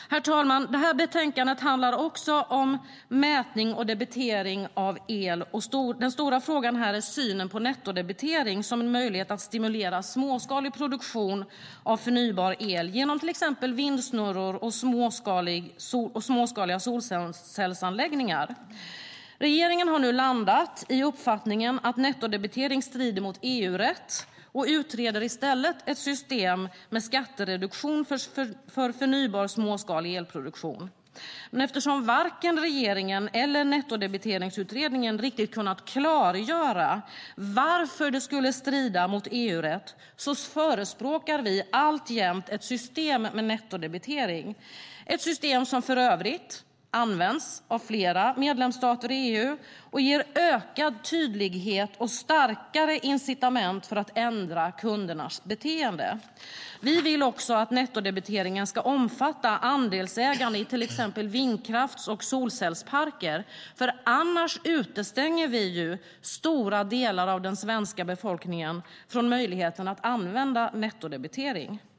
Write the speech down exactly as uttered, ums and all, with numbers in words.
Herr talman! Det här betänkandet handlar också om mätning och debitering av el. Och stor, den stora frågan här är synen på nettodebitering som en möjlighet att stimulera småskalig produktion av förnybar el genom till exempel vindsnurror och, småskalig, sol, och småskaliga solcellsanläggningar. Regeringen har nu landat i uppfattningen att nettodebitering strider mot E U-rätt och utreder istället ett system med skattereduktion för, för, för förnybar småskalig elproduktion. Men eftersom varken regeringen eller nettodebteringsutredningen riktigt kunnat klargöra varför det skulle strida mot E U-rätt så förespråkar vi alltjämt ett system med nettodebitering. Ett system som för övrigt används av flera medlemsstater i E U och ger ökad tydlighet och starkare incitament för att ändra kundernas beteende. Vi vill också att nettodebiteringen ska omfatta andelsägande i till exempel vindkrafts- och solcellsparker. För annars utestänger vi ju stora delar av den svenska befolkningen från möjligheten att använda nettodebitering.